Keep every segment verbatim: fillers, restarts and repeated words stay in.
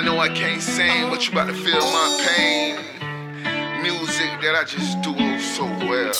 know I can't sing, but you about to feel my pain. Music that I just do so well.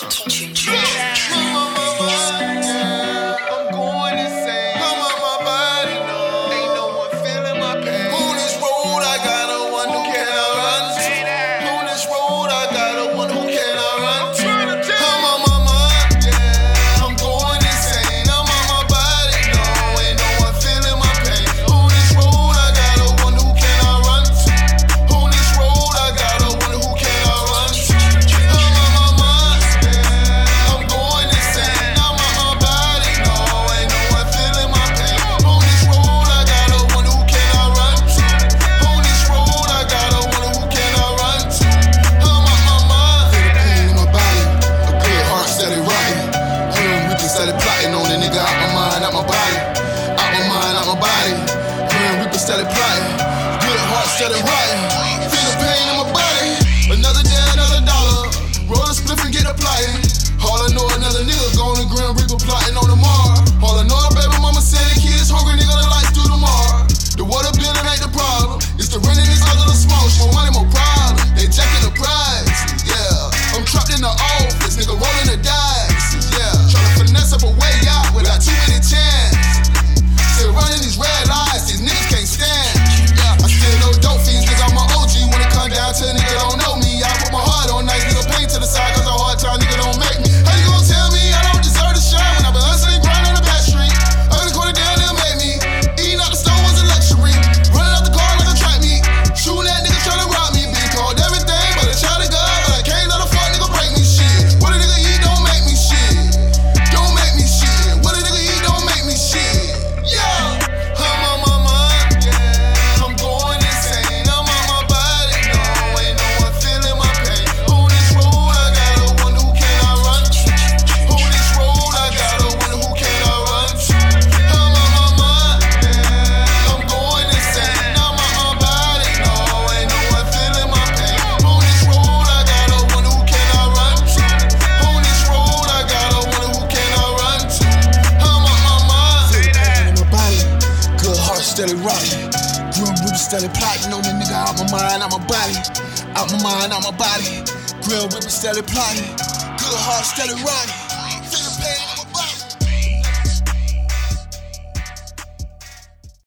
I'm going insane. I'm on my body, no. Ain't no one feeling my pain. On this road, I got a one who can I run to. On this road, I got a one who can I run to. I'm on my mind, yeah. I'm going insane. I'm on my body, no. Ain't no one feeling my pain. On this road, I got a one who can I run to. On this road, I got a one who can I run to. I'm on my mind, yeah. I'm going insane. I'm on my body, no. Ain't no one feeling my pain. On this road, I got a one who can I run to. On this road, I got a one who can I run to. I'm on my mind. Feel the pain in my body, a good heart steady rocking. Hearing Reaper steady plotting on a nigga out my mind, out my body. Out my mind, out my body. Hearing Reaper steady plotting, good heart steady rocking. Feel the pain in my body, another day, another dollar. Roll a spliff and get applying. All I know, another nigga going to Grim Reaper plotting on the mar. All I know, baby mama said the kids hungry, nigga, the lights through the mar. The water bill ain't the problem, it's the rent and these other little smoke. More money, more problem, they jacking the price, yeah. I'm trapped in the office, nigga rolling the dice, yeah. Tryna finesse up a way out without too many chances. Still running these red lights, these niggas can't stand, yeah. I still know dope fiends, nigga, I'm a O G. When it come down to a nigga don't know me, I put my heart on nice, nigga paint to the side, cause a hard time nigga don't make me. How you gon' tell me I don't deserve to shine when I've been hustling, grind on the back street? Early quarter down, they'll make me. Eating out the stove was a luxury. Running out the car like a track meet. Shooting at niggas tryna rob me. Being called everything but a child of God, but I can't let a fuck nigga break me shit. What a nigga eat don't make me shit. Don't make me shit. What a nigga eat don't make me shit. Yeah. I'm on my mind, yeah. I'm going insane. I'm on my body, no. Ain't no one feeling my pain. On this road, I got a one who can I run to. On this road, I got a one who can I run to. I'm on my mind, yeah. I'm going insane. I'm on my body, no. Ain't no one feeling my pain. On this road, I got a one who can I run to. On this road, I got a one who can I run to. I'm on my mind. In my body, good heart steady rocking. Grim Reaper steady plotting on the nigga out my mind, out my body. Out my mind, out my body. Grim Reaper steady plotting. Good heart steady rocking.